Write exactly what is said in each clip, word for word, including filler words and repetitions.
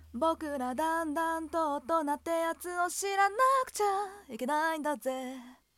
僕らだんだんと大人ってやつを知らなくちゃいけないんだぜ。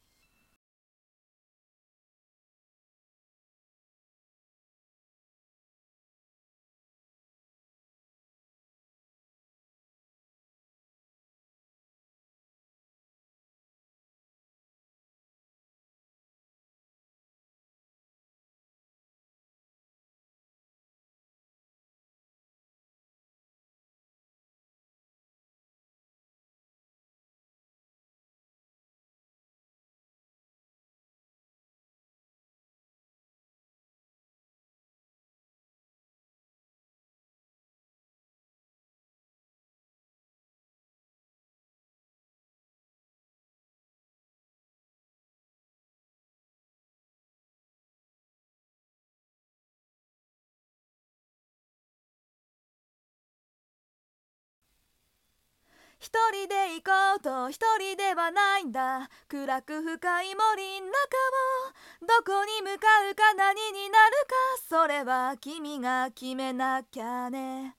一人で行こうと一人ではないんだ。暗く深い森の中をどこに向かうか何になるか、それは君が決めなきゃね。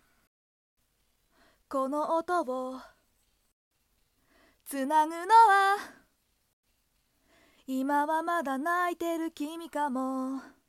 この音をつなぐのは今はまだ泣いてる君かも。